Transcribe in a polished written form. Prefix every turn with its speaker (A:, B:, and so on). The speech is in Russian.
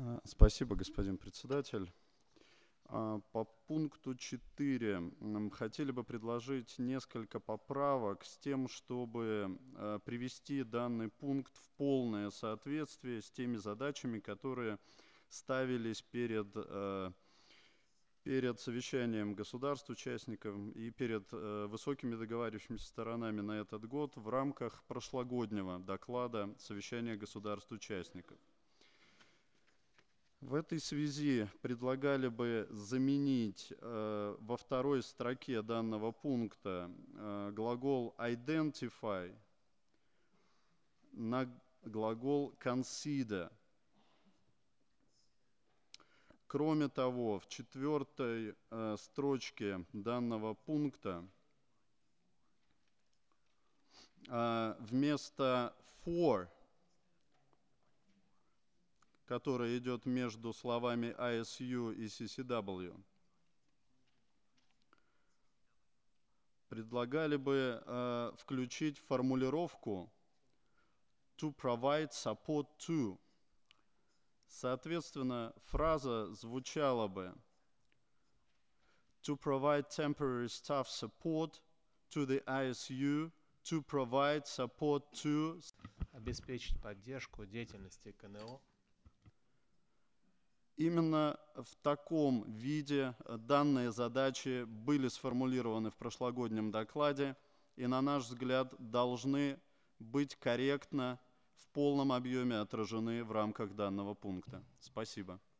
A: Спасибо, господин председатель. По пункту 4 хотели бы предложить несколько поправок с тем, чтобы привести данный пункт в полное соответствие с теми задачами, которые ставились перед совещанием государств-участников и перед высокими договаривающимися сторонами на этот год в рамках прошлогоднего доклада совещания государств-участников. В этой связи предлагали бы заменить во второй строке данного пункта глагол identify на глагол consider. Кроме того, в четвертой строчке данного пункта вместо for, которая идет между словами ISU и CCW, предлагали бы включить формулировку to provide support to. Соответственно, фраза звучала бы to provide temporary staff support to the ISU, to provide support to.
B: Обеспечить поддержку деятельности КНО.
A: Именно в таком виде данные задачи были сформулированы в прошлогоднем докладе и, на наш взгляд, должны быть корректно в полном объеме отражены в рамках данного пункта. Спасибо.